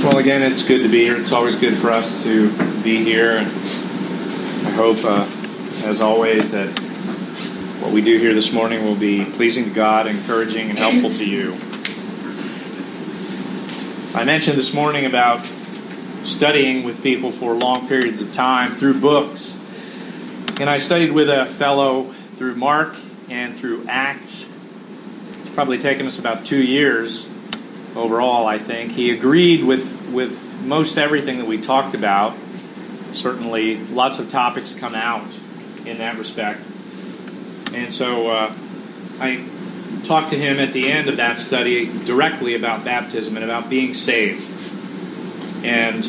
Well, again, it's good to be here. It's always good for us to be here. And I hope, as always, that what we do here this morning will be pleasing to God, encouraging, and helpful to you. I mentioned this morning about studying with people for long periods of time through books. And I studied with a fellow through Mark and through Acts. It's probably taken us about 2 years overall, I think. He agreed with most everything that we talked about. Certainly, lots of topics come out in that respect. And so I talked to him at the end of that study directly about baptism and about being saved. And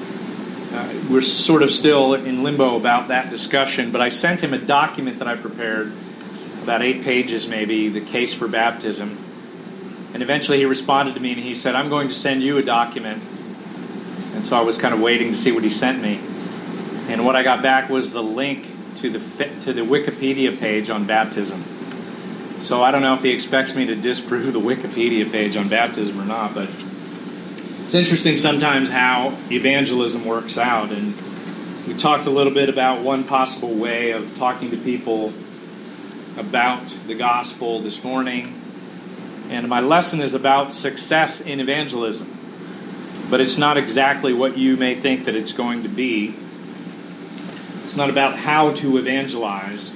we're sort of still in limbo about that discussion, but I sent him a document that I prepared, about 8 pages maybe, the case for baptism. And eventually he responded to me and he said, I'm going to send you a document. And so I was kind of waiting to see what he sent me. And what I got back was the link to the Wikipedia page on baptism. So I don't know if he expects me to disprove the Wikipedia page on baptism or not, but it's interesting sometimes how evangelism works out. And we talked a little bit about one possible way of talking to people about the gospel this morning. And my lesson is about success in evangelism. But it's not exactly what you may think that it's going to be. It's not about how to evangelize.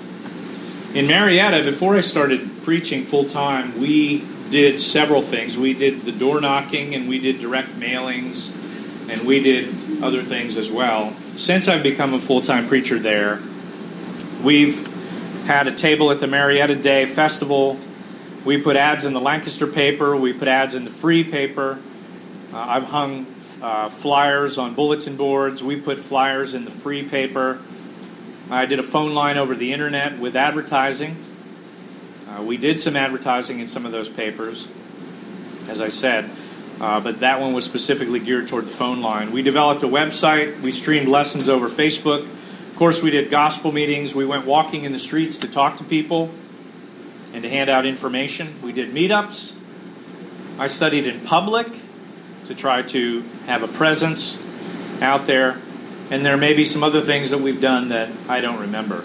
In Marietta, before I started preaching full-time, we did several things. We did the door knocking, and we did direct mailings, and we did other things as well. Since I've become a full-time preacher there, we've had a table at the Marietta Day Festival. We put ads in the Lancaster paper. We put ads in the Free paper. I've hung flyers on bulletin boards. We put flyers in the Free paper. I did a phone line over the internet with advertising. We did some advertising in some of those papers, as I said, but that one was specifically geared toward the phone line. We developed a website. We streamed lessons over Facebook. Of course, we did gospel meetings. We went walking in the streets to talk to people and to hand out information. We did meetups. I studied in public to try to have a presence out there. And there may be some other things that we've done that I don't remember.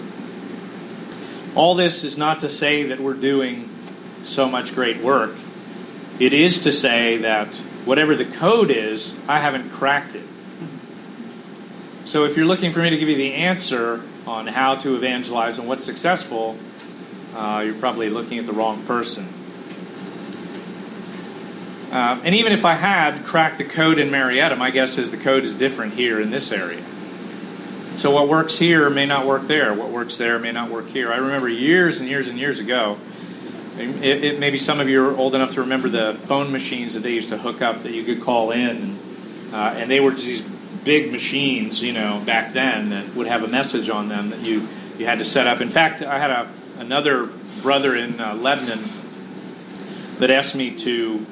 All this is not to say that we're doing so much great work. It is to say that whatever the code is, I haven't cracked it. So if you're looking for me to give you the answer on how to evangelize and what's successful, you're probably looking at the wrong person. And even if I had cracked the code in Marietta, my guess is the code is different here in this area. So what works here may not work there. What works there may not work here. I remember years and years and years ago, maybe some of you are old enough to remember the phone machines that they used to hook up that you could call in. And they were these big machines, back then that would have a message on them that you had to set up. In fact, I had another brother in Lebanon that asked me to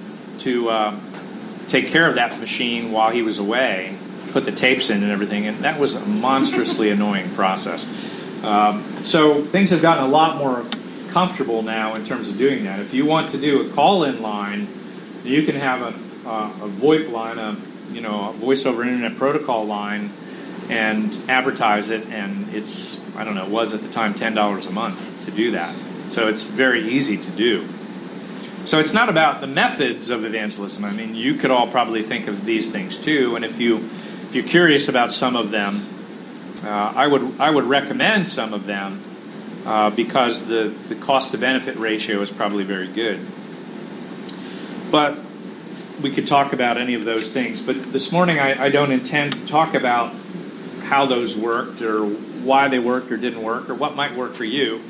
take care of that machine while he was away, put the tapes in and everything, and that was a monstrously annoying process. So things have gotten a lot more comfortable now in terms of doing that. If you want to do a call-in line, you can have a VoIP line, a voice over internet protocol line, and advertise it, and it's, was at the time $10 a month to do that. So it's very easy to do. So it's not about the methods of evangelism. I mean, you could all probably think of these things too, and if you're curious about some of them, I would recommend some of them because the cost-to-benefit ratio is probably very good. But we could talk about any of those things. But this morning I don't intend to talk about how those worked or why they worked or didn't work or what might work for you.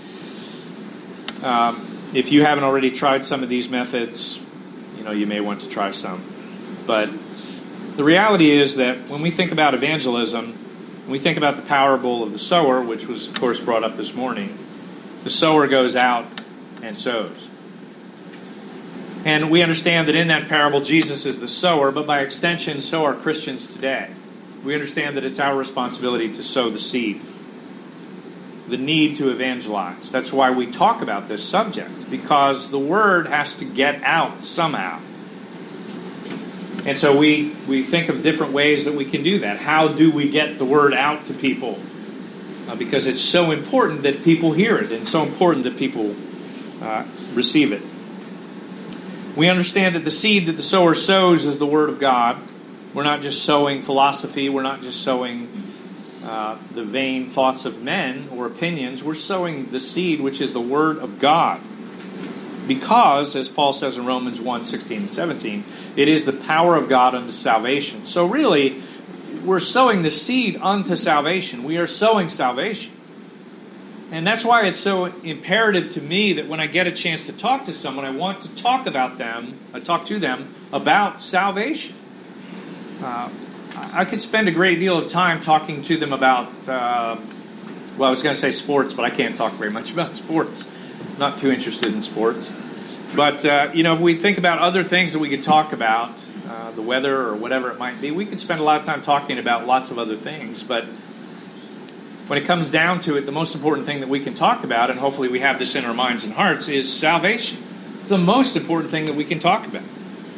If you haven't already tried some of these methods, you may want to try some. But the reality is that when we think about evangelism, when we think about the parable of the sower, which was, of course, brought up this morning, the sower goes out and sows. And we understand that in that parable, Jesus is the sower, but by extension, so are Christians today. We understand that it's our responsibility to sow the seed. the need to evangelize. That's why we talk about this subject, because the word has to get out somehow. And so we think of different ways that we can do that. How do we get the word out to people? Because it's so important that people hear it, and so important that people receive it. We understand that the seed that the sower sows is the Word of God. We're not just sowing philosophy. We're not just sowing the vain thoughts of men or opinions. We're sowing the seed, which is the Word of God. Because, as Paul says in Romans 1:16 and 17, it is the power of God unto salvation. So really, we're sowing the seed unto salvation. We are sowing salvation. And that's why it's so imperative to me that when I get a chance to talk to someone, I want to talk to them about salvation. I could spend a great deal of time talking to them about, I was going to say sports, but I can't talk very much about sports. Not too interested in sports. But, if we think about other things that we could talk about, the weather or whatever it might be, we could spend a lot of time talking about lots of other things. But when it comes down to it, the most important thing that we can talk about, and hopefully we have this in our minds and hearts, is salvation. It's the most important thing that we can talk about.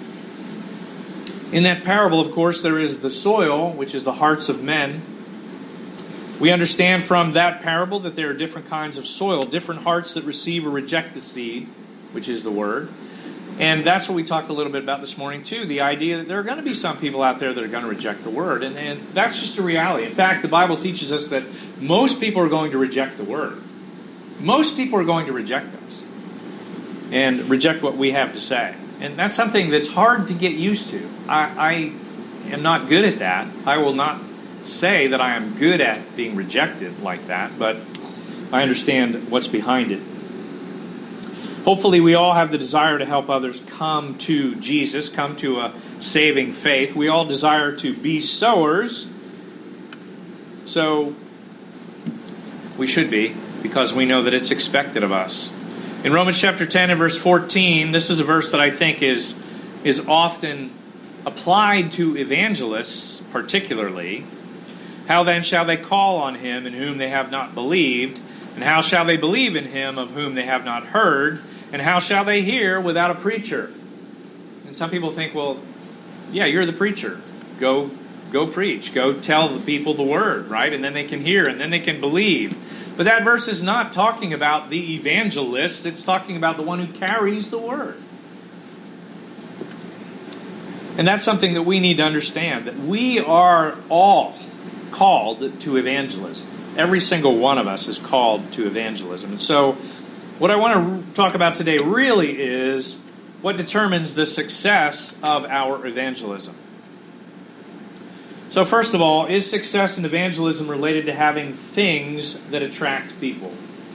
In that parable, of course, there is the soil, which is the hearts of men. We understand from that parable that there are different kinds of soil, different hearts that receive or reject the seed, which is the word. And that's what we talked a little bit about this morning, too, the idea that there are going to be some people out there that are going to reject the word. And that's just a reality. In fact, the Bible teaches us that most people are going to reject the word. Most people are going to reject us and reject what we have to say. And that's something that's hard to get used to. I am not good at that. I will not say that I am good at being rejected like that, but I understand what's behind it. Hopefully we all have the desire to help others come to Jesus, come to a saving faith. We all desire to be sowers, so we should be, because we know that it's expected of us. In Romans chapter 10 and verse 14, this is a verse that I think is often applied to evangelists particularly. How then shall they call on him in whom they have not believed? And how shall they believe in him of whom they have not heard? And how shall they hear without a preacher? And some people think, well, yeah, you're the preacher. Go preach. Go tell the people the word, right? And then they can hear, and then they can believe. But that verse is not talking about the evangelist. It's talking about the one who carries the word. And that's something that we need to understand, that we are all called to evangelism. Every single one of us is called to evangelism. And so what I want to talk about today really is what determines the success of our evangelism. So first of all, is success in evangelism related to having things that attract people?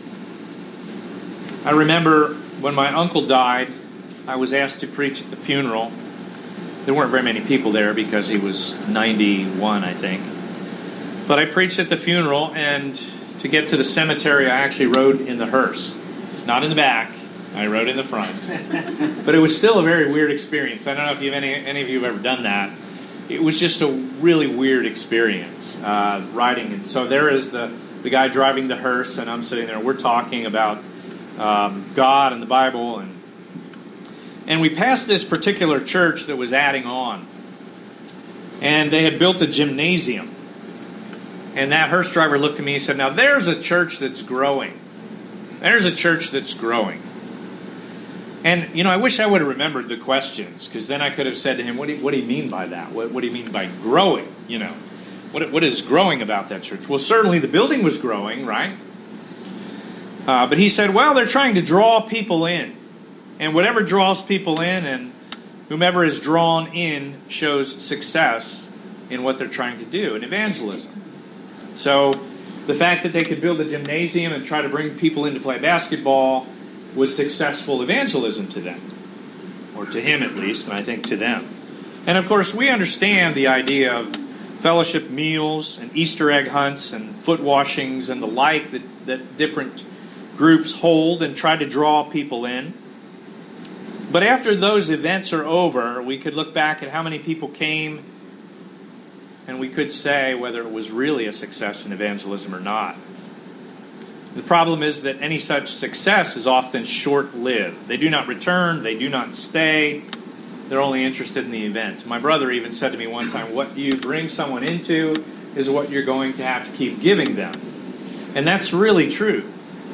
I remember when my uncle died, I was asked to preach at the funeral. There weren't very many people there because he was 91, I think. But I preached at the funeral, and to get to the cemetery, I actually rode in the hearse. Not in the back. I rode in the front. But it was still a very weird experience. I don't know if any of you have ever done that. It was just a really weird experience, riding. And so there is the guy driving the hearse, and I'm sitting there. We're talking about God and the Bible. And we passed this particular church that was adding on. And they had built a gymnasium. And that hearse driver looked at me and said, now there's a church that's growing. There's a church that's growing. And, I wish I would have remembered the questions, because then I could have said to him, what do you mean by that? What do you mean by growing? What is growing about that church? Well, certainly the building was growing, right? But he said, well, they're trying to draw people in. And whatever draws people in and whomever is drawn in shows success in what they're trying to do, in evangelism. So the fact that they could build a gymnasium and try to bring people in to play basketball was successful evangelism to them, or to him at least, and I think to them. And of course, we understand the idea of fellowship meals and Easter egg hunts and foot washings and the like that different groups hold and try to draw people in. But after those events are over, we could look back at how many people came, and we could say whether it was really a success in evangelism or not. The problem is that any such success is often short-lived. They do not return, they do not stay. They're only interested in the event. My brother even said to me one time, what you bring someone into is what you're going to have to keep giving them. And that's really true.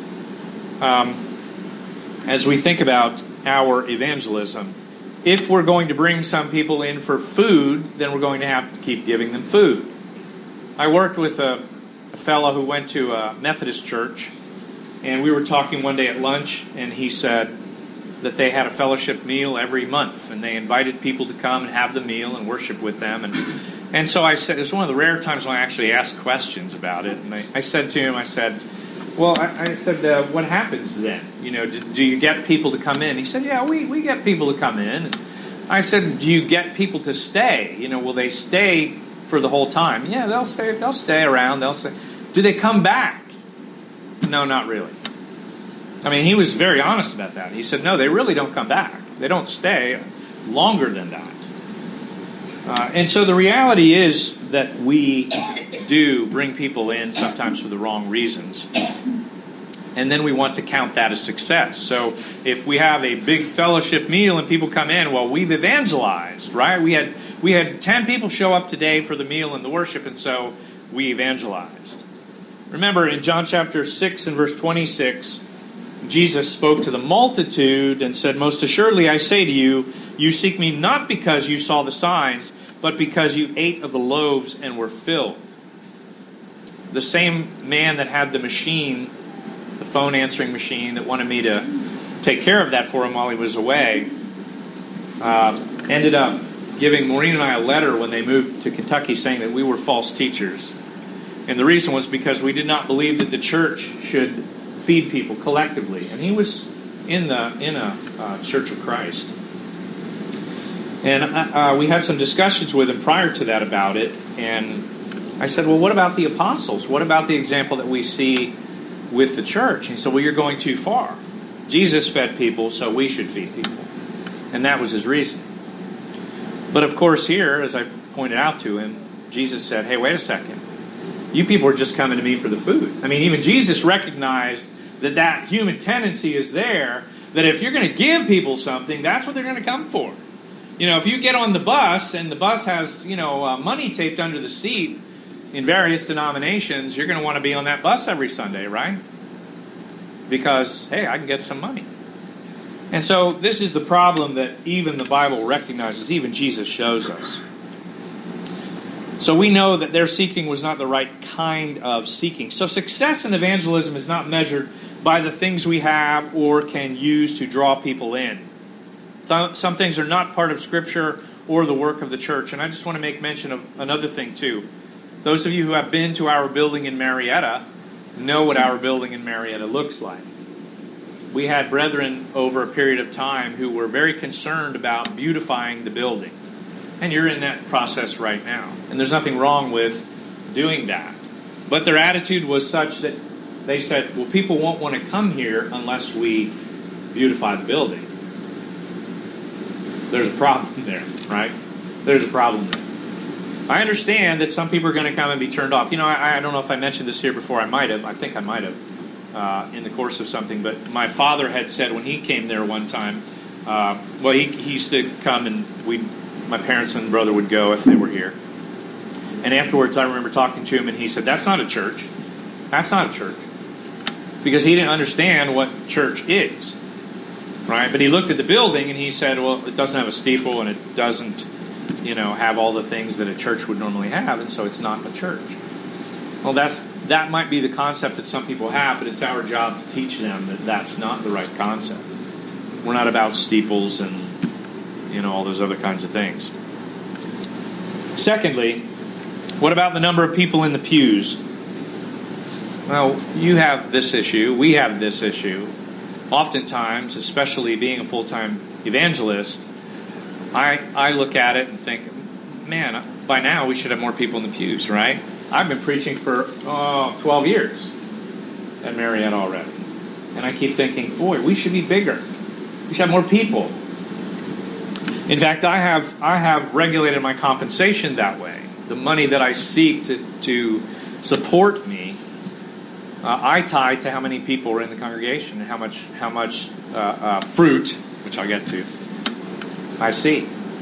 As we think about our evangelism, if we're going to bring some people in for food, then we're going to have to keep giving them food. I worked with a fellow who went to a Methodist church, and we were talking one day at lunch, and he said that they had a fellowship meal every month, and they invited people to come and have the meal and worship with them. And so I said, it was one of the rare times when I actually asked questions about it. And I said to him, I said, what happens then? Do you get people to come in? He said, yeah, we get people to come in. And I said, do you get people to stay? Will they stay for the whole time? Yeah, they'll stay around. Do they come back? No, not really. I mean, he was very honest about that. He said, no, they really don't come back. They don't stay longer than that. And so the reality is that we do bring people in sometimes for the wrong reasons. And then we want to count that as success. So if we have a big fellowship meal and people come in, well, we've evangelized, right? We had 10 people show up today for the meal and the worship, and so we evangelized. Remember, in John chapter 6 and verse 26, Jesus spoke to the multitude and said, most assuredly I say to you, you seek me not because you saw the signs, but because you ate of the loaves and were filled. The same man that had the machine, the phone answering machine, that wanted me to take care of that for him while he was away, ended up giving Maureen and I a letter when they moved to Kentucky saying that we were false teachers. And the reason was because we did not believe that the church should feed people collectively. And he was in a Church of Christ. And we had some discussions with him prior to that about it. And I said, well, what about the apostles? What about the example that we see with the church? And he said, well, you're going too far. Jesus fed people, so we should feed people. And that was his reason. But of course here, as I pointed out to him, Jesus said, hey, wait a second. You people are just coming to me for the food. I mean, even Jesus recognized that human tendency is there, that if you're going to give people something, that's what they're going to come for. If you get on the bus and the bus has, money taped under the seat in various denominations, you're going to want to be on that bus every Sunday, right? Because, hey, I can get some money. And so this is the problem that even the Bible recognizes, even Jesus shows us. So we know that their seeking was not the right kind of seeking. So success in evangelism is not measured by the things we have or can use to draw people in. Some things are not part of Scripture or the work of the church. And I just want to make mention of another thing too. Those of you who have been to our building in Marietta know what our building in Marietta looks like. We had brethren over a period of time who were very concerned about beautifying the building. And you're in that process right now. And there's nothing wrong with doing that. But their attitude was such that they said, well, people won't want to come here unless we beautify the building. There's a problem there, right? There's a problem there. I understand that some people are going to come and be turned off. I don't know if I mentioned this here before. I might have. I think I might have in the course of something. But my father had said when he came there one time, he used to come and my parents and brother would go if they were here. And afterwards, I remember talking to him, and he said, that's not a church. That's not a church. Because he didn't understand what church is. Right? But he looked at the building, and he said, well, it doesn't have a steeple, and it doesn't, have all the things that a church would normally have, and so it's not a church. Well, that might be the concept that some people have, but it's our job to teach them that that's not the right concept. We're not about steeples and all those other kinds of things. Secondly, what about the number of people in the pews? Well, you have this issue. We have this issue. Oftentimes, especially being a full-time evangelist, I look at it and think, man, by now we should have more people in the pews, right? I've been preaching for 12 years at Marietta already. And I keep thinking, boy, we should be bigger. We should have more people. In fact, I have regulated my compensation that way. The money that I seek to support me, I tie to how many people are in the congregation and how much fruit, which I'll get to, I see.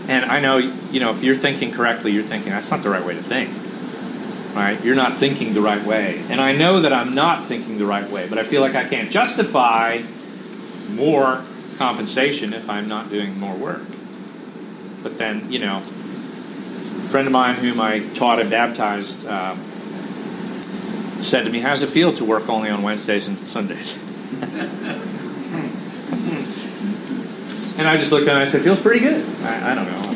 And I know, if you're thinking correctly, you're thinking, that's not the right way to think. Right? You're not thinking the right way. And I know that I'm not thinking the right way, but I feel like I can't justify more compensation if I'm not doing more work. But then, a friend of mine whom I taught and baptized said to me, how does it feel to work only on Wednesdays and Sundays? And I just looked at it and I said, feels pretty good. I don't know.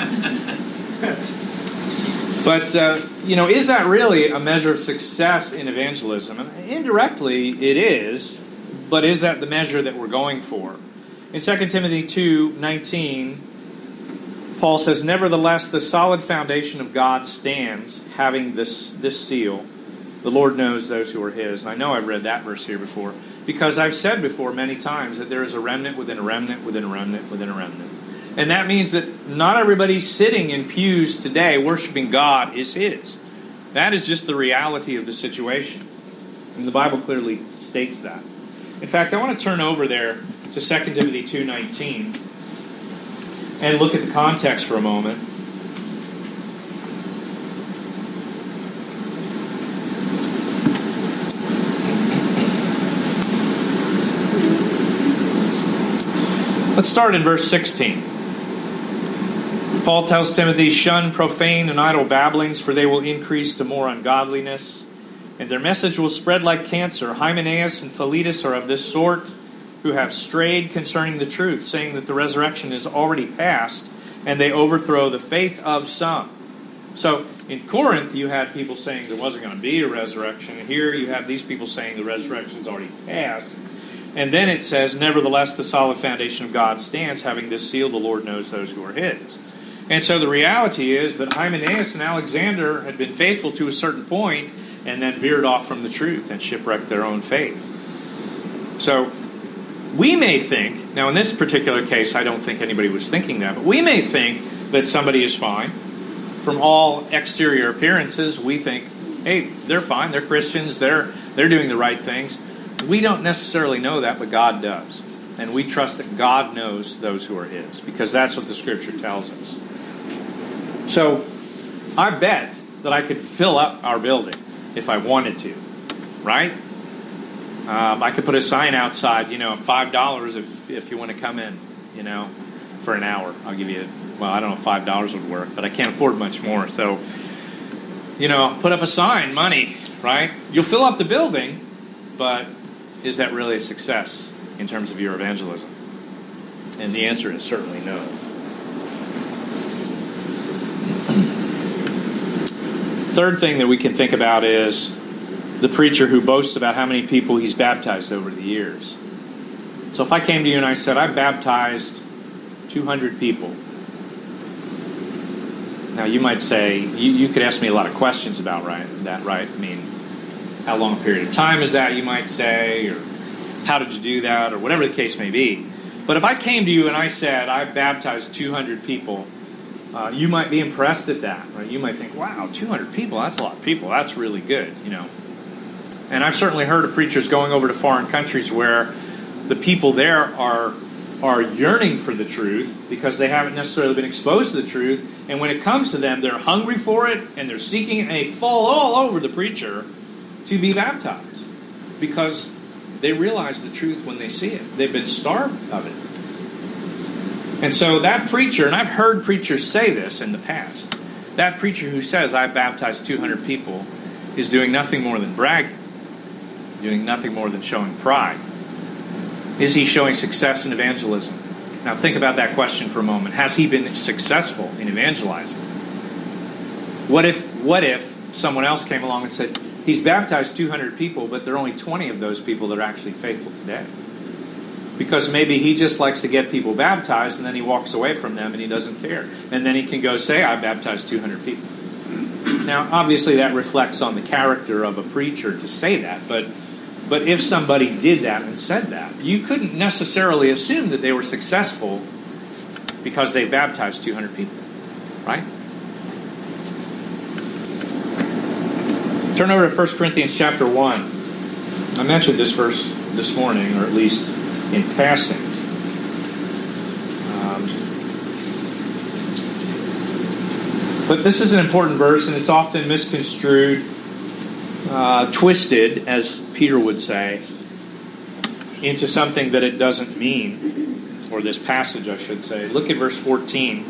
But, is that really a measure of success in evangelism? And indirectly, it is, but is that the measure that we're going for? In 2 Timothy 2:19, Paul says, nevertheless, the solid foundation of God stands, having this seal. The Lord knows those who are His. And I know I've read that verse here before, because I've said before many times that there is a remnant within a remnant within a remnant within a remnant. And that means that not everybody sitting in pews today worshiping God is His. That is just the reality of the situation. And the Bible clearly states that. In fact, I want to turn over there to 2 Timothy 2:19 and look at the context for a moment. Let's start in verse 16. Paul tells Timothy, shun profane and idle babblings, for they will increase to more ungodliness, and their message will spread like cancer. Hymenaeus and Philetus are of this sort, who have strayed concerning the truth, saying that the resurrection is already past, and they overthrow the faith of some. So in Corinth, you had people saying there wasn't going to be a resurrection. Here you have these people saying the resurrection is already past. And then it says, nevertheless, the solid foundation of God stands, having this seal, the Lord knows those who are His. And so the reality is that Hymenaeus and Alexander had been faithful to a certain point and then veered off from the truth and shipwrecked their own faith. So we may think, now in this particular case, I don't think anybody was thinking that, but we may think that somebody is fine. From all exterior appearances, we think, hey, they're fine, they're Christians, they're doing the right things. We don't necessarily know that, but God does. And we trust that God knows those who are His, because that's what the Scripture tells us. So, I bet that I could fill up our building if I wanted to, right? I could put a sign outside, $5 if you want to come in, for an hour. I'll give you, I don't know if $5 would work, but I can't afford much more. So, put up a sign, money, right? You'll fill up the building, but is that really a success in terms of your evangelism? And the answer is certainly no. Third thing that we can think about is the preacher who boasts about how many people he's baptized over the years. So if I came to you and I said, I baptized 200 people. Now you might say, you could ask me a lot of questions about that, right? I mean, how long a period of time is that, you might say, or how did you do that, or whatever the case may be. But if I came to you and I said, I baptized 200 people, you might be impressed at that, right? You might think, wow, 200 people, that's a lot of people. That's really good, And I've certainly heard of preachers going over to foreign countries where the people there are yearning for the truth because they haven't necessarily been exposed to the truth. And when it comes to them, they're hungry for it, and they're seeking it, and they fall all over the preacher to be baptized because they realize the truth when they see it. They've been starved of it. And so that preacher, and I've heard preachers say this in the past, that preacher who says, I baptized 200 people, is doing nothing more than bragging, doing nothing more than showing pride. Is he showing success in evangelism? Now think about that question for a moment. Has he been successful in evangelizing? What if someone else came along and said, he's baptized 200 people, but there are only 20 of those people that are actually faithful today? Because maybe he just likes to get people baptized, and then he walks away from them and he doesn't care. And then he can go say, I baptized 200 people. Now, obviously that reflects on the character of a preacher to say that, but if somebody did that and said that, you couldn't necessarily assume that they were successful because they baptized 200 people, right? Turn over to 1 Corinthians chapter 1. I mentioned this verse this morning, or at least in passing. But this is an important verse, and it's often misconstrued, twisted, as Peter would say, into something that it doesn't mean, or this passage, I should say. Look at verse 14.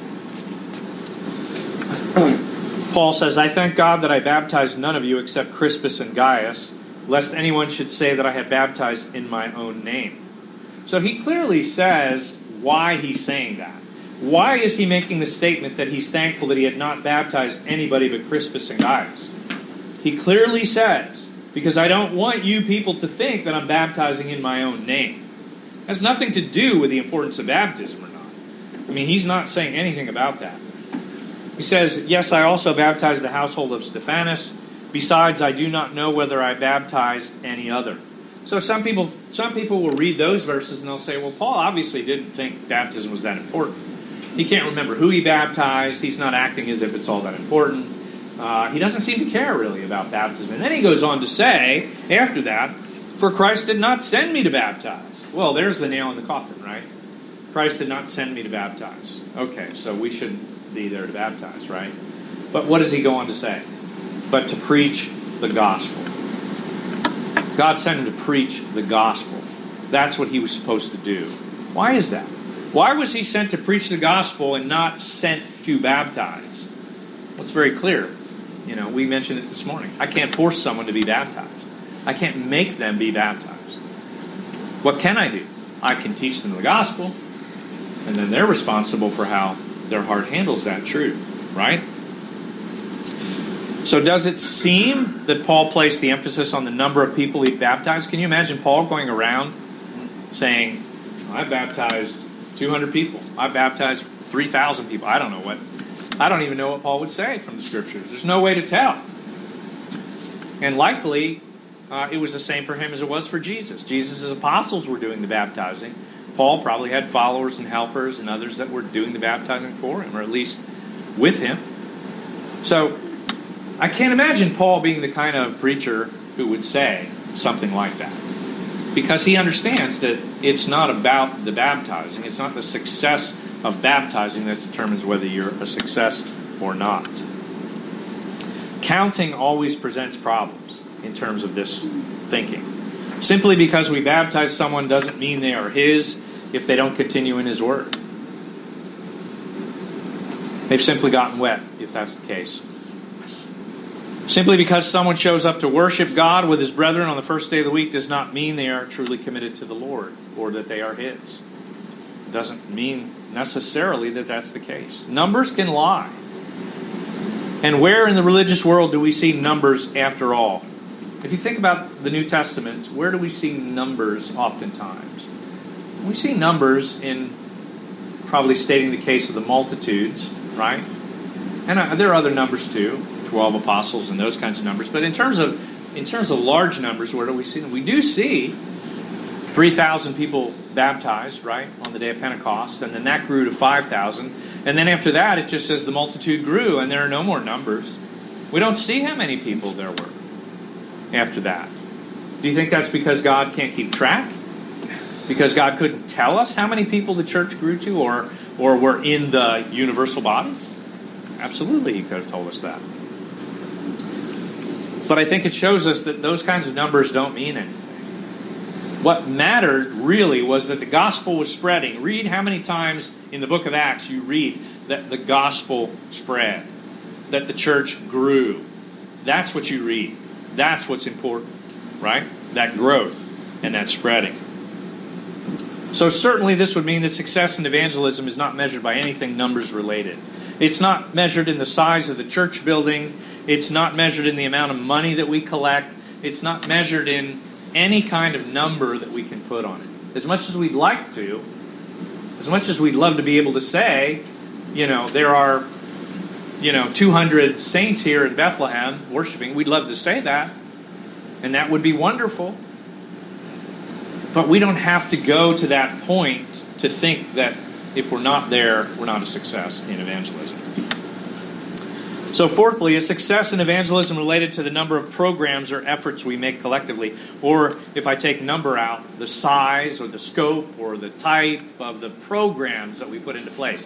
Paul says, I thank God that I baptized none of you except Crispus and Gaius, lest anyone should say that I have baptized in my own name. So he clearly says why he's saying that. Why is he making the statement that he's thankful that he had not baptized anybody but Crispus and Gaius? He clearly says, because I don't want you people to think that I'm baptizing in my own name. It has nothing to do with the importance of baptism or not. I mean, he's not saying anything about that. He says, yes, I also baptized the household of Stephanas. Besides, I do not know whether I baptized any other. So some people will read those verses and they'll say, well, Paul obviously didn't think baptism was that important. He can't remember who he baptized. He's not acting as if it's all that important. He doesn't seem to care really about baptism. And then he goes on to say, after that, for Christ did not send me to baptize. Well, there's the nail in the coffin, right? Christ did not send me to baptize. Okay, so we shouldn't be there to baptize, right? But what does he go on to say? But to preach the gospel. God sent him to preach the gospel. That's what he was supposed to do. Why is that? Why was he sent to preach the gospel and not sent to baptize? Well, it's very clear. You know, we mentioned it this morning. I can't force someone to be baptized. I can't make them be baptized. What can I do? I can teach them the gospel, and then they're responsible for how their heart handles that truth, right? So does it seem that Paul placed the emphasis on the number of people he baptized? Can you imagine Paul going around saying, I baptized 200 people. I baptized 3,000 people. I don't even know what Paul would say from the Scriptures. There's no way to tell. And likely, it was the same for him as it was for Jesus. Jesus' apostles were doing the baptizing. Paul probably had followers and helpers and others that were doing the baptizing for him, or at least with him. So, I can't imagine Paul being the kind of preacher who would say something like that. Because he understands that it's not about the baptizing. It's not the success of baptizing that determines whether you're a success or not. Counting always presents problems in terms of this thinking. Simply because we baptize someone doesn't mean they are his if they don't continue in his word. They've simply gotten wet, if that's the case. Simply because someone shows up to worship God with his brethren on the first day of the week does not mean they are truly committed to the Lord or that they are his. It doesn't mean necessarily that that's the case. Numbers can lie. And where in the religious world do we see numbers after all? If you think about the New Testament, where do we see numbers oftentimes? We see numbers in probably stating the case of the multitudes, right? And there are other numbers too. 12 apostles and those kinds of numbers. But in terms of large numbers, where do we see them? We do see 3,000 people baptized, right, on the day of Pentecost, and then that grew to 5,000. And then after that, it just says the multitude grew, and there are no more numbers. We don't see how many people there were after that. Do you think that's because God can't keep track? Because God couldn't tell us how many people the church grew to or were in the universal body? Absolutely, he could have told us that. But I think it shows us that those kinds of numbers don't mean anything. What mattered really was that the gospel was spreading. Read how many times in the book of Acts you read that the gospel spread, that the church grew. That's what you read. That's what's important, right? That growth and that spreading. So certainly this would mean that success in evangelism is not measured by anything numbers related. It's not measured in the size of the church building. It's not measured in the amount of money that we collect. It's not measured in any kind of number that we can put on it. As much as we'd like to, as much as we'd love to be able to say, there are, 200 saints here in Bethlehem worshiping, we'd love to say that, and that would be wonderful. But we don't have to go to that point to think that if we're not there, we're not a success in evangelism. So fourthly, a success in evangelism related to the number of programs or efforts we make collectively. Or if I take number out, the size or the scope or the type of the programs that we put into place.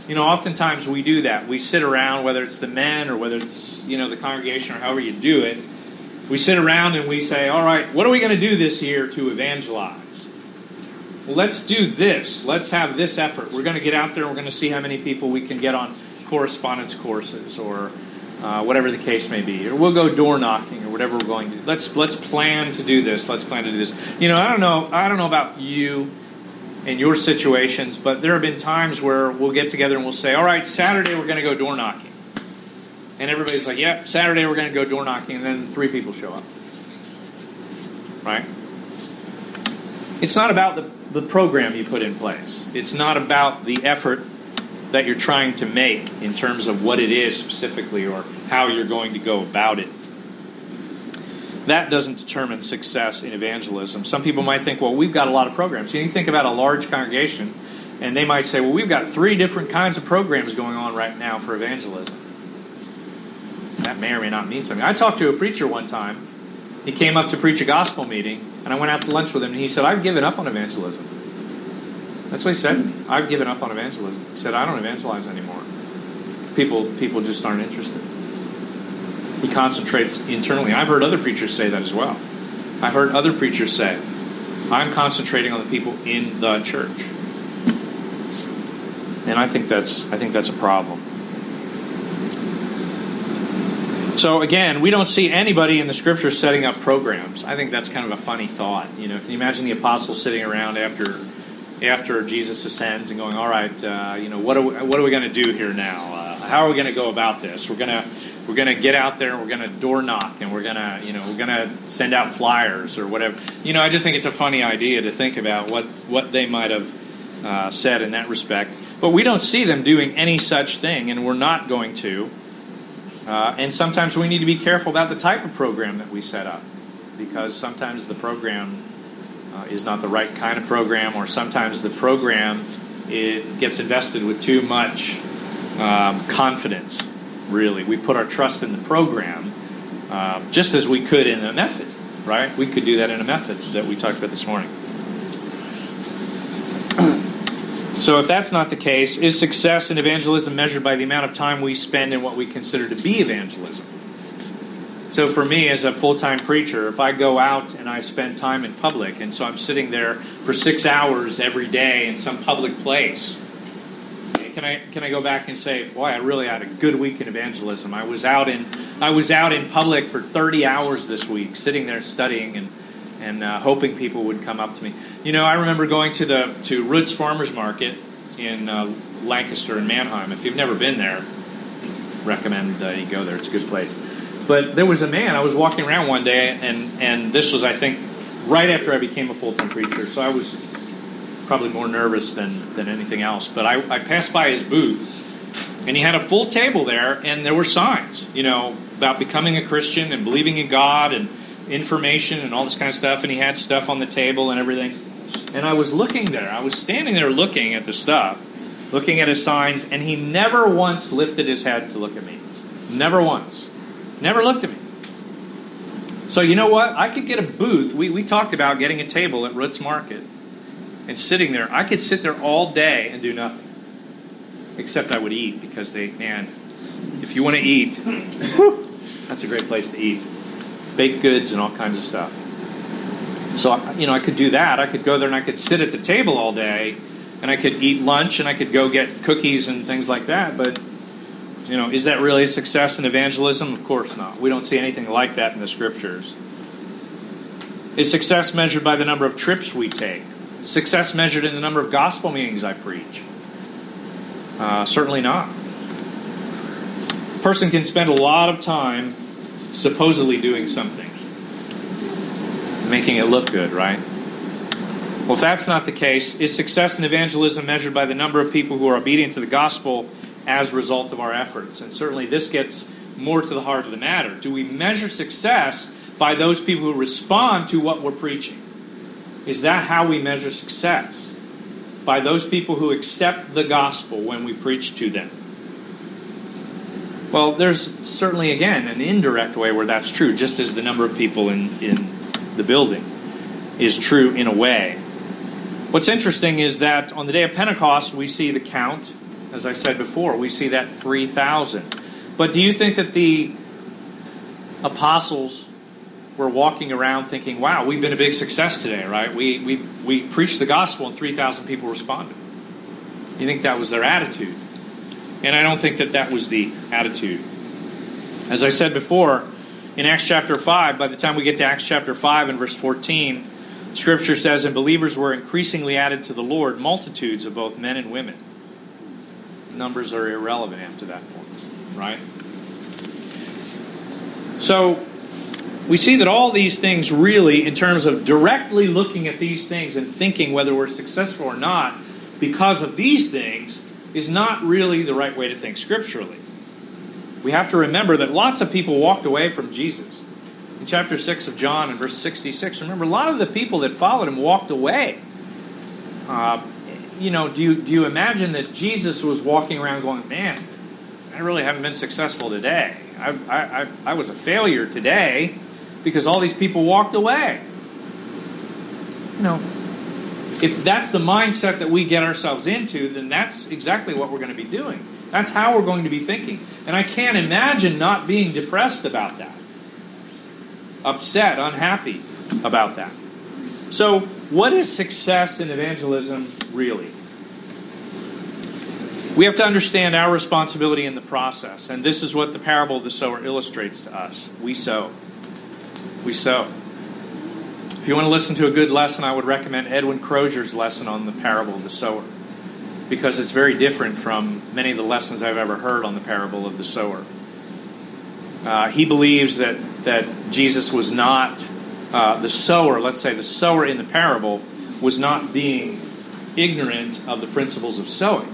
Oftentimes we do that. We sit around, whether it's the men or whether it's, the congregation or however you do it. We sit around and we say, all right, what are we going to do this year to evangelize? Well, let's do this. Let's have this effort. We're going to get out there and we're going to see how many people we can get on correspondence courses or whatever the case may be. Or we'll go door knocking or whatever we're going to do. Let's plan to do this. Let's plan to do this. I don't know about you and your situations, but there have been times where we'll get together and we'll say, all right, Saturday we're going to go door knocking. And everybody's like, yep, Saturday we're going to go door knocking, and then 3 people show up. Right? It's not about the program you put in place. It's not about the effort that you're trying to make in terms of what it is specifically or how you're going to go about it. That doesn't determine success in evangelism. Some people might think, well, we've got a lot of programs. You think about a large congregation, and they might say, well, we've got 3 different kinds of programs going on right now for evangelism. That may or may not mean something. I talked to a preacher one time. He came up to preach a gospel meeting, and I went out to lunch with him, and he said, I've given up on evangelism. That's what he said. I've given up on evangelism. He said, I don't evangelize anymore. People just aren't interested. He concentrates internally. I've heard other preachers say that as well. I've heard other preachers say, I'm concentrating on the people in the church. And I think that's a problem. So again, we don't see anybody in the Scriptures setting up programs. I think that's kind of a funny thought. Can you imagine the apostles sitting around after Jesus ascends and going, all right, what are we going to do here now? How are we going to go about this? We're going to get out there and we're going to door knock and we're going to send out flyers or whatever. I just think it's a funny idea to think about what they might have said in that respect. But we don't see them doing any such thing, and we're not going to. And sometimes we need to be careful about the type of program that we set up, because sometimes the program is not the right kind of program, or sometimes the program it gets invested with too much confidence. Really, we put our trust in the program just as we could in a method, right? We could do that in a method that we talked about this morning. So if that's not the case, is success in evangelism measured by the amount of time we spend in what we consider to be evangelism? So for me, as a full-time preacher, if I go out and I spend time in public, and so I'm sitting there for 6 hours every day in some public place, can I go back and say, boy, I really had a good week in evangelism. I was out in public for 30 hours this week, sitting there studying and hoping people would come up to me. I remember going to Roots Farmers Market in Lancaster and Mannheim. If you've never been there, recommend you go there. It's a good place. But there was a man. I was walking around one day, and this was, I think, right after I became a full-time preacher. So I was probably more nervous than anything else. But I passed by his booth, and he had a full table there, and there were signs, about becoming a Christian and believing in God and information and all this kind of stuff, and he had stuff on the table and everything. And I was looking there. I was standing there looking at the stuff, looking at his signs, and he never once lifted his head to look at me. Never once. Never looked at me. So you know what? I could get a booth. We talked about getting a table at Roots Market and sitting there. I could sit there all day and do nothing. Except I would eat, because if you want to eat, that's a great place to eat. Baked goods and all kinds of stuff. So, I could do that. I could go there and I could sit at the table all day, and I could eat lunch, and I could go get cookies and things like that. But, is that really a success in evangelism? Of course not. We don't see anything like that in the Scriptures. Is success measured by the number of trips we take? Is success measured in the number of gospel meetings I preach? Certainly not. A person can spend a lot of time supposedly doing something, making it look good, right? Well, if that's not the case, is success in evangelism measured by the number of people who are obedient to the gospel as a result of our efforts? And certainly this gets more to the heart of the matter. Do we measure success by those people who respond to what we're preaching? Is that how we measure success? By those people who accept the gospel when we preach to them? Well, there's certainly, again, an indirect way where that's true, just as the number of people in the building is true in a way. What's interesting is that on the day of Pentecost, we see the count As I said before, we see that 3,000. But do you think that the apostles were walking around thinking, wow, we've been a big success today, right? We preached the gospel and 3,000 people responded. You think that was their attitude? And I don't think that that was the attitude. As I said before, in Acts chapter 5, by the time we get to Acts chapter 5 and verse 14, Scripture says, and believers were increasingly added to the Lord, multitudes of both men and women. Numbers are irrelevant after that point, right? So, we see that all these things really, in terms of directly looking at these things and thinking whether we're successful or not because of these things, is not really the right way to think scripturally. We have to remember that lots of people walked away from Jesus. In chapter 6 of John and verse 66, remember, a lot of the people that followed him walked away. Do you imagine that Jesus was walking around going, man, I really haven't been successful today. I was a failure today because all these people walked away. If that's the mindset that we get ourselves into, then that's exactly what we're going to be doing. That's how we're going to be thinking. And I can't imagine not being depressed about that. Upset, unhappy about that. So, what is success in evangelism really? We have to understand our responsibility in the process. And this is what the parable of the sower illustrates to us. We sow. We sow. If you want to listen to a good lesson, I would recommend Edwin Crozier's lesson on the parable of the sower, because it's very different from many of the lessons I've ever heard on the parable of the sower. He believes that Jesus was not the sower. Let's say the sower in the parable was not being ignorant of the principles of sowing.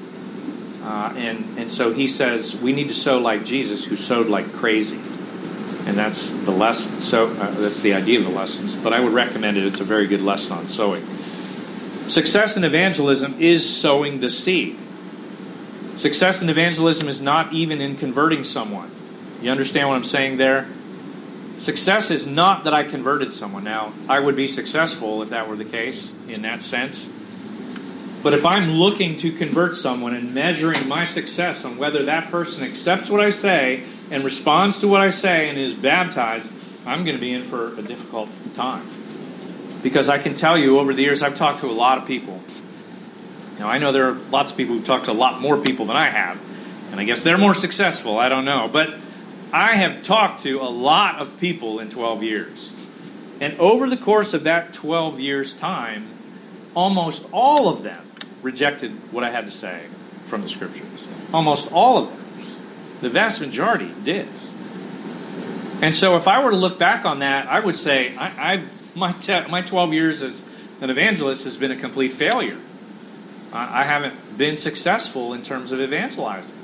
And so he says we need to sow like Jesus, who sowed like crazy. And that's the lesson. So that's the idea of the lessons. But I would recommend it. It's a very good lesson on sowing. Success in evangelism is sowing the seed. Success in evangelism is not even in converting someone. You understand what I'm saying there? Success is not that I converted someone. Now, I would be successful if that were the case, in that sense. But if I'm looking to convert someone and measuring my success on whether that person accepts what I say and responds to what I say and is baptized, I'm going to be in for a difficult time. Because I can tell you, over the years, I've talked to a lot of people. Now, I know there are lots of people who've talked to a lot more people than I have. And I guess they're more successful, I don't know. But I have talked to a lot of people in 12 years. And over the course of that 12 years' time, almost all of them rejected what I had to say from the Scriptures. Almost all of them. The vast majority did. And so if I were to look back on that, I would say my 12 years as an evangelist has been a complete failure. I haven't been successful in terms of evangelizing.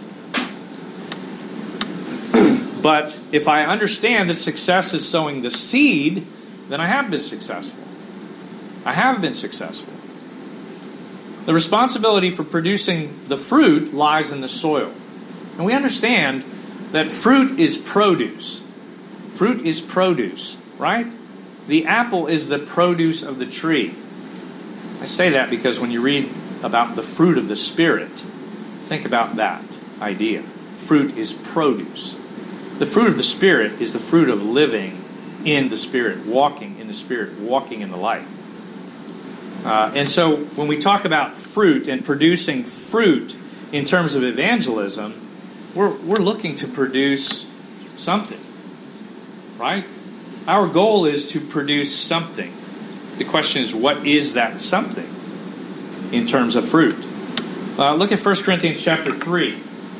But if I understand that success is sowing the seed, then I have been successful. I have been successful. The responsibility for producing the fruit lies in the soil. And we understand that fruit is produce. Fruit is produce, right? The apple is the produce of the tree. I say that because when you read about the fruit of the Spirit, think about that idea. Fruit is produce. The fruit of the Spirit is the fruit of living in the Spirit, walking in the Spirit, walking in the light. And so when we talk about fruit and producing fruit in terms of evangelism, we're looking to produce something, right? Our goal is to produce something. The question is, what is that something in terms of fruit? Look at 1 Corinthians chapter 3.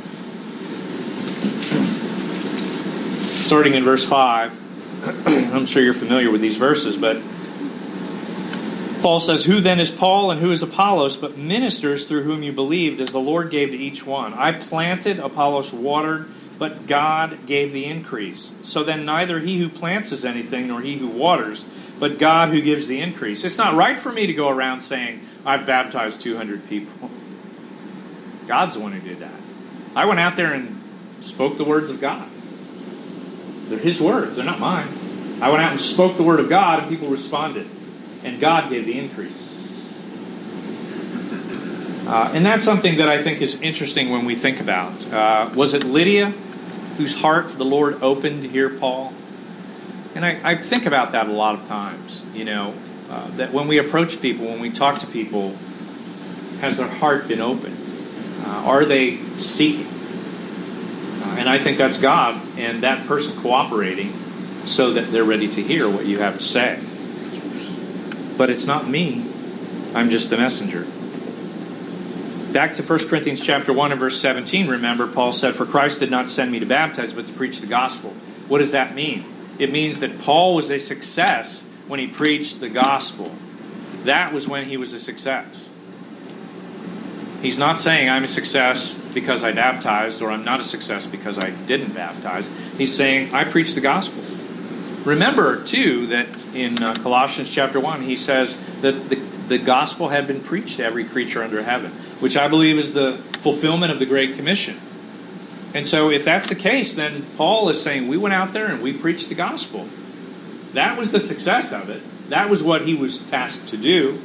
Starting in verse 5. I'm sure you're familiar with these verses, but Paul says, who then is Paul and who is Apollos, but ministers through whom you believed, as the Lord gave to each one? I planted, Apollos watered, but God gave the increase. So then neither he who plants is anything, nor he who waters, but God who gives the increase. It's not right for me to go around saying, I've baptized 200 people. God's the one who did that. I went out there and spoke the words of God. They're His words, they're not mine. I went out and spoke the word of God, and people responded. And God gave the increase. And that's something that I think is interesting when we think about. Was it Lydia whose heart the Lord opened to hear Paul? And I think about that a lot of times, that when we approach people, when we talk to people, has their heart been opened? Are they seeking? And I think that's God and that person cooperating so that they're ready to hear what you have to say. But it's not me. I'm just the messenger. Back to 1 Corinthians chapter 1 and verse 17, remember, Paul said, "For Christ did not send me to baptize, but to preach the gospel." What does that mean? It means that Paul was a success when he preached the gospel. That was when he was a success. He's not saying I'm a success because I baptized, or I'm not a success because I didn't baptize. He's saying I preached the gospel. Remember, too, that in Colossians chapter 1, he says that the gospel had been preached to every creature under heaven, which I believe is the fulfillment of the Great Commission. And so if that's the case, then Paul is saying we went out there and we preached the gospel. That was the success of it. That was what he was tasked to do.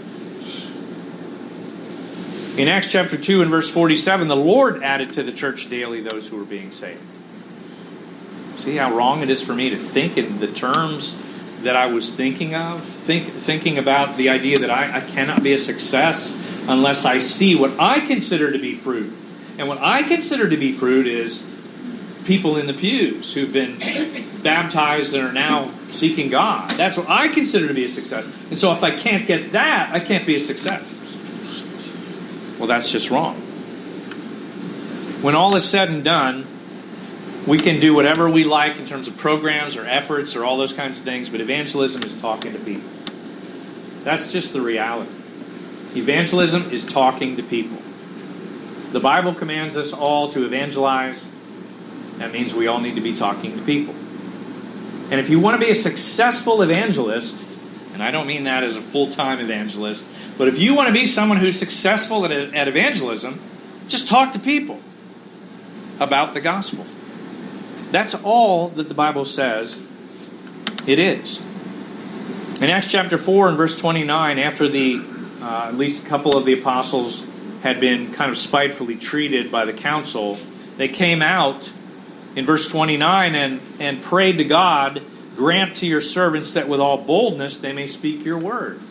In Acts chapter 2 and verse 47, the Lord added to the church daily those who were being saved. See how wrong it is for me to think in the terms that I was thinking of? Thinking about the idea that I cannot be a success unless I see what I consider to be fruit. And what I consider to be fruit is people in the pews who've been baptized and are now seeking God. That's what I consider to be a success. And so if I can't get that, I can't be a success. Well, that's just wrong. When all is said and done, we can do whatever we like in terms of programs or efforts or all those kinds of things, but evangelism is talking to people. That's just the reality. Evangelism is talking to people. The Bible commands us all to evangelize. That means we all need to be talking to people. And if you want to be a successful evangelist, and I don't mean that as a full-time evangelist, but if you want to be someone who's successful at evangelism, just talk to people about the gospel. That's all that the Bible says it is. In Acts chapter 4 and verse 29, after at least a couple of the apostles had been kind of spitefully treated by the council, they came out in verse 29 and prayed to God, "Grant to your servants that with all boldness they may speak your word."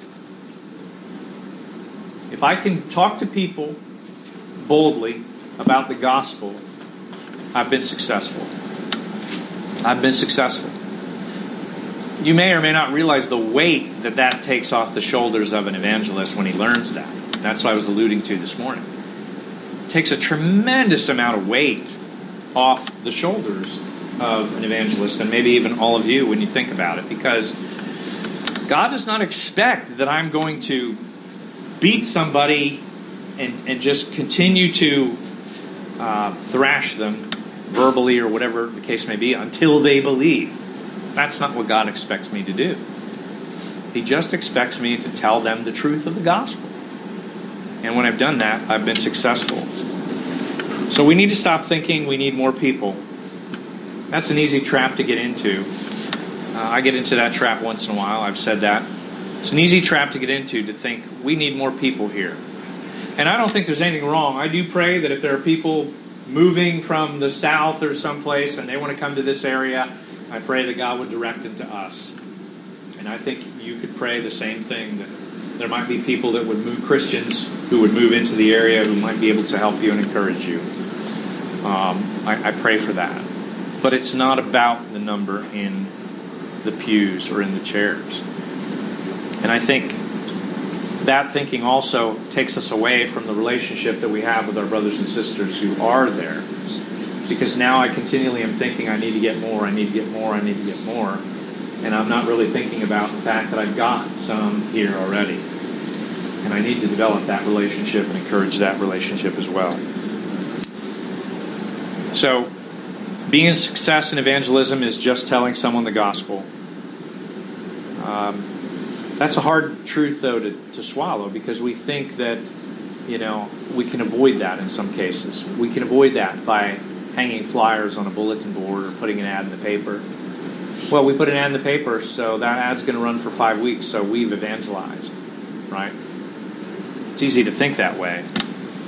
If I can talk to people boldly about the gospel, I've been successful. I've been successful. You may or may not realize the weight that takes off the shoulders of an evangelist when he learns that. That's what I was alluding to this morning. It takes a tremendous amount of weight off the shoulders of an evangelist, and maybe even all of you when you think about it, because God does not expect that I'm going to beat somebody and just continue to thrash them verbally or whatever the case may be until they believe. That's not what God expects me to do. He just expects me to tell them the truth of the gospel. And when I've done that, I've been successful. So we need to stop thinking we need more people. That's an easy trap to get into. I get into that trap once in a while. I've said that. It's an easy trap to get into, to think we need more people here. And I don't think there's anything wrong. I do pray that if there are people moving from the south or someplace and they want to come to this area, I pray that God would direct them to us. And I think you could pray the same thing, that there might be people that would move, Christians who would move into the area who might be able to help you and encourage you. I pray for that. But it's not about the number in the pews or in the chairs. And I think that thinking also takes us away from the relationship that we have with our brothers and sisters who are there. Because now I continually am thinking I need to get more, I need to get more, I need to get more. And I'm not really thinking about the fact that I've got some here already. And I need to develop that relationship and encourage that relationship as well. So, being a success in evangelism is just telling someone the gospel. That's a hard truth, though, to swallow, because we think that, we can avoid that in some cases. We can avoid that by hanging flyers on a bulletin board or putting an ad in the paper. Well, we put an ad in the paper, so that ad's going to run for 5 weeks, so we've evangelized, right? It's easy to think that way.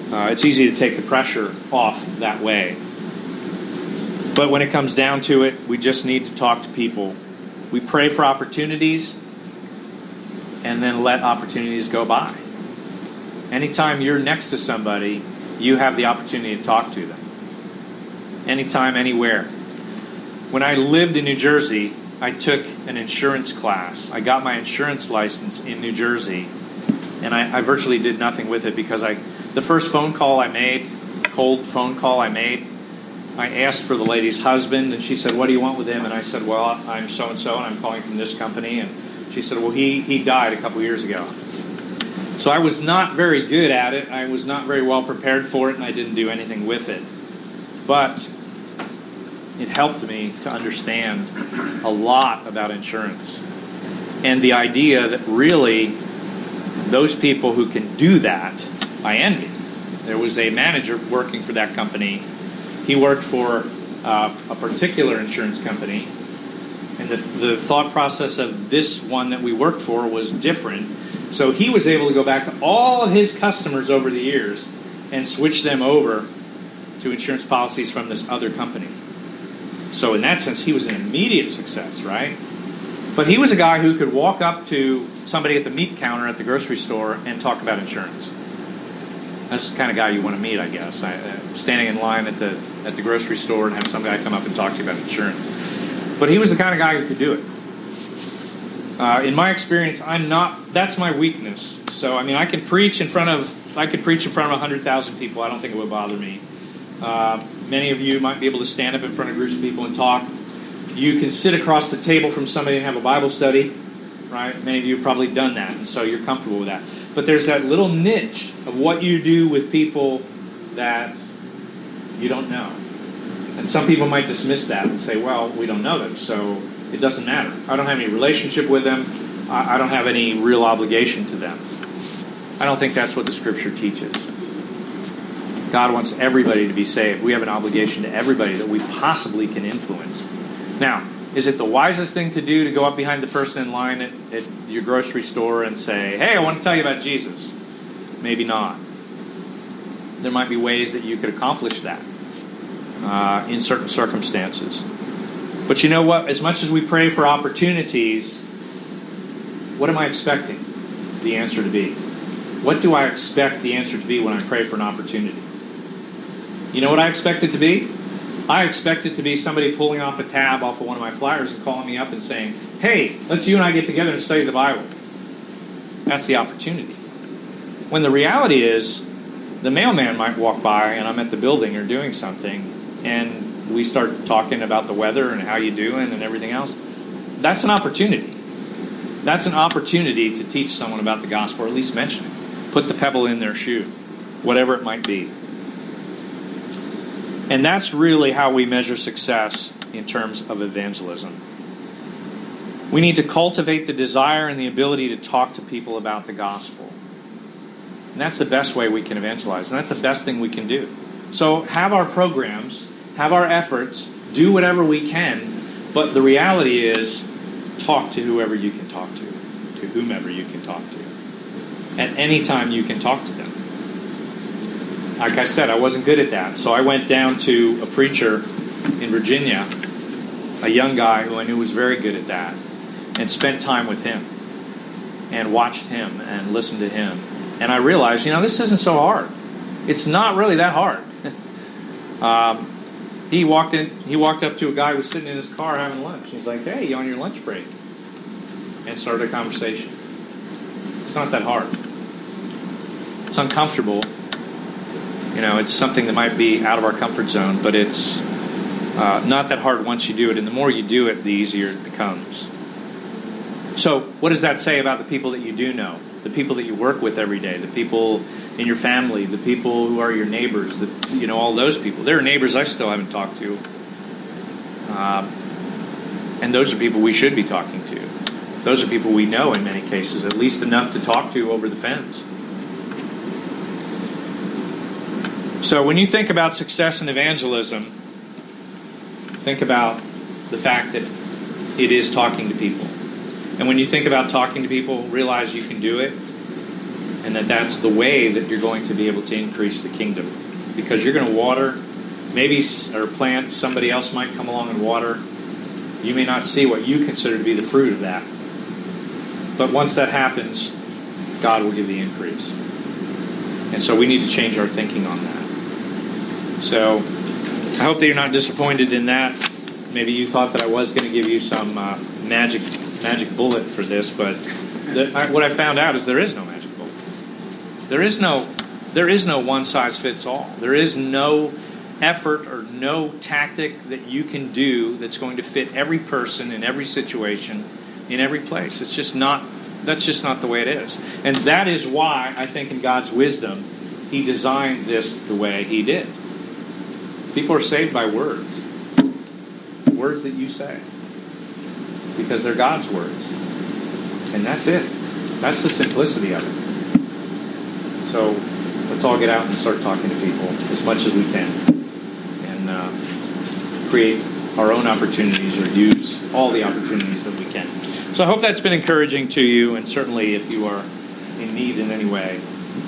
It's easy to take the pressure off that way. But when it comes down to it, we just need to talk to people. We pray for opportunities and then let opportunities go by. Anytime you're next to somebody, you have the opportunity to talk to them. Anytime, anywhere. When I lived in New Jersey, I took an insurance class. I got my insurance license in New Jersey, and I virtually did nothing with it because the first phone call I made, cold phone call I made, I asked for the lady's husband, and she said, "What do you want with him?" And I said, "Well, I'm so-and-so, and I'm calling from this company." And she said, "Well, he died a couple years ago." So I was not very good at it. I was not very well prepared for it, and I didn't do anything with it. But it helped me to understand a lot about insurance. And the idea that really those people who can do that, I envy. There was a manager working for that company. He worked for a particular insurance company, and the thought process of this one that we worked for was different. So he was able to go back to all of his customers over the years and switch them over to insurance policies from this other company. So in that sense, he was an immediate success, right? But he was a guy who could walk up to somebody at the meat counter at the grocery store and talk about insurance. That's the kind of guy you want to meet, I guess. Standing in line at the grocery store and have some guy come up and talk to you about insurance. But he was the kind of guy who could do it. In my experience, that's my weakness. So, I mean, I could preach in front of 100,000 people. I don't think it would bother me. Many of you might be able to stand up in front of groups of people and talk. You can sit across the table from somebody and have a Bible study, right? Many of you have probably done that, and so you're comfortable with that. But there's that little niche of what you do with people that you don't know. And some people might dismiss that and say, well, we don't know them, so it doesn't matter. I don't have any relationship with them. I don't have any real obligation to them. I don't think that's what the Scripture teaches. God wants everybody to be saved. We have an obligation to everybody that we possibly can influence. Now, is it the wisest thing to do to go up behind the person in line at your grocery store and say, "Hey, I want to tell you about Jesus"? Maybe not. There might be ways that you could accomplish that in certain circumstances. But you know what? As much as we pray for opportunities, what am I expecting the answer to be? What do I expect the answer to be when I pray for an opportunity? You know what I expect it to be? I expect it to be somebody pulling off a tab off of one of my flyers and calling me up and saying, "Hey, let's you and I get together and study the Bible." That's the opportunity. When the reality is, the mailman might walk by and I'm at the building or doing something, and we start talking about the weather and how you doing and everything else. That's an opportunity. That's an opportunity to teach someone about the gospel, or at least mention it. Put the pebble in their shoe, whatever it might be. And that's really how we measure success in terms of evangelism. We need to cultivate the desire and the ability to talk to people about the gospel. And that's the best way we can evangelize. And that's the best thing we can do. So have our programs, have our efforts, do whatever we can. But the reality is, talk to whoever you can talk to whomever you can talk to. At any time you can talk to them. Like I said, I wasn't good at that. So I went down to a preacher in Virginia, a young guy who I knew was very good at that, and spent time with him and watched him and listened to him. And I realized, this isn't so hard. It's not really that hard. He walked up to a guy who was sitting in his car having lunch. He's like, "Hey, you on your lunch break?" And started a conversation. It's not that hard. It's uncomfortable. It's something that might be out of our comfort zone, but it's not that hard once you do it. And the more you do it, the easier it becomes. So what does that say about the people that you do know? The people that you work with every day, the people in your family, the people who are your neighbors, all those people. There are neighbors I still haven't talked to. And those are people we should be talking to. Those are people we know in many cases, at least enough to talk to over the fence. So when you think about success in evangelism, think about the fact that it is talking to people. And when you think about talking to people, realize you can do it. And that's the way that you're going to be able to increase the kingdom. Because you're going to water, maybe, or plant, somebody else might come along and water. You may not see what you consider to be the fruit of that. But once that happens, God will give the increase. And so we need to change our thinking on that. So I hope that you're not disappointed in that. Maybe you thought that I was going to give you some magic bullet for this, but what I found out is there is no magic bullet. There is no one size fits all. There is no effort or no tactic that you can do that's going to fit every person in every situation in every place. That's just not the way it is. And that is why I think in God's wisdom He designed this the way He did. People are saved by words. Words that you say. Because they're God's words. And that's it. That's the simplicity of it. So let's all get out and start talking to people as much as we can. And create our own opportunities or use all the opportunities that we can. So I hope that's been encouraging to you, and certainly if you are in need in any way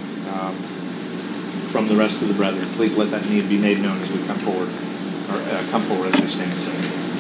from the rest of the brethren, please let that need be made known as we come forward, or come forward as we stand and sing.